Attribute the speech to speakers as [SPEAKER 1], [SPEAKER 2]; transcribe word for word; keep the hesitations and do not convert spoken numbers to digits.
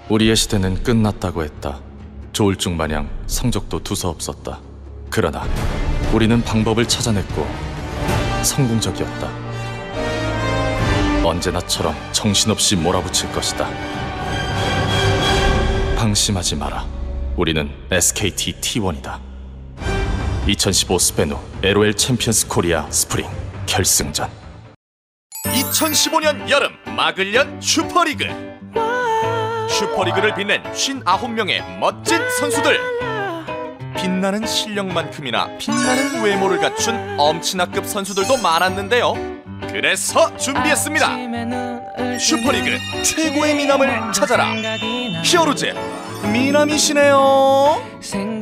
[SPEAKER 1] 우리의 시대는 끝났다고 했다. 조울증 마냥 성적도 두서없었다. 그러나 우리는 방법을 찾아냈고 성공적이었다. 언제나처럼 정신없이 몰아붙일 것이다. 방심하지 마라. 우리는 에스케이티 티 원이다. 이천십오 스페누 엘오엘 챔피언스 코리아 스프링 결승전.
[SPEAKER 2] 이천십오 년 여름 막을련 슈퍼리그. 슈퍼리그를 빛낸 오십구 명의 멋진 선수들. 빛나는 실력만큼이나 빛나는 외모를 갖춘 엄친아급 선수들도 많았는데요. 그래서 준비했습니다. 슈퍼리그 최고의 미남을 찾아라. 히어로즈 미남이시네요.